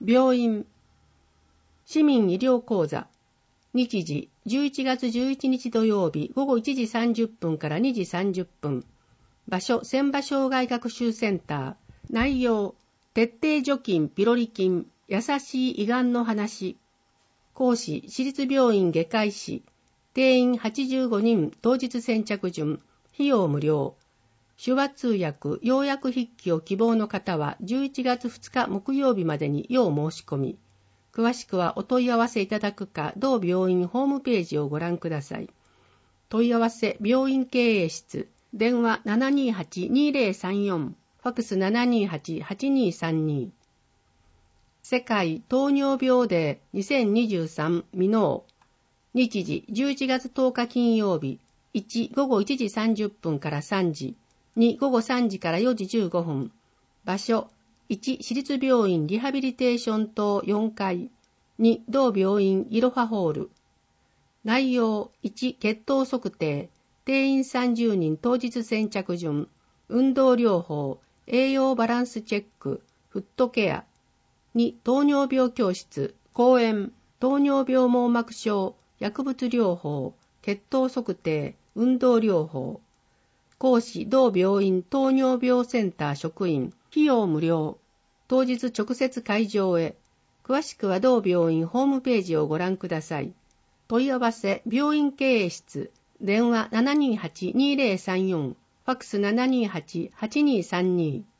病院。市民医療講座。日時11月11日土曜日午後1時30分から2時30分。場所千葉障害学習センター。内容徹底除菌ピロリ菌優しい胃がんの話。講師私立病院外科医師。定員85人当日先着順。費用無料。手話通訳要約筆記を希望の方は11月2日木曜日までに要申し込み。詳しくはお問い合わせいただくか同病院ホームページをご覧ください。問い合わせ病院経営室。電話 728-2034。ファクス 728-8232。世界糖尿病デー2023未納。日時11月10日金曜日。1午後1時30分から3時。2午後3時から4時15分。場所1私立病院リハビリテーション棟4階。2同病院いろはホール。内容1血糖測定。定員30人当日先着順。運動療法。栄養バランスチェック。フットケア。2糖尿病教室。講演。糖尿病網膜症。薬物療法。血糖測定。運動療法。講師同病院糖尿病センター職員。費用無料。当日直接会場へ。詳しくは同病院ホームページをご覧ください。問い合わせ病院経営室。電話 728-2034。ファクス 728-8232。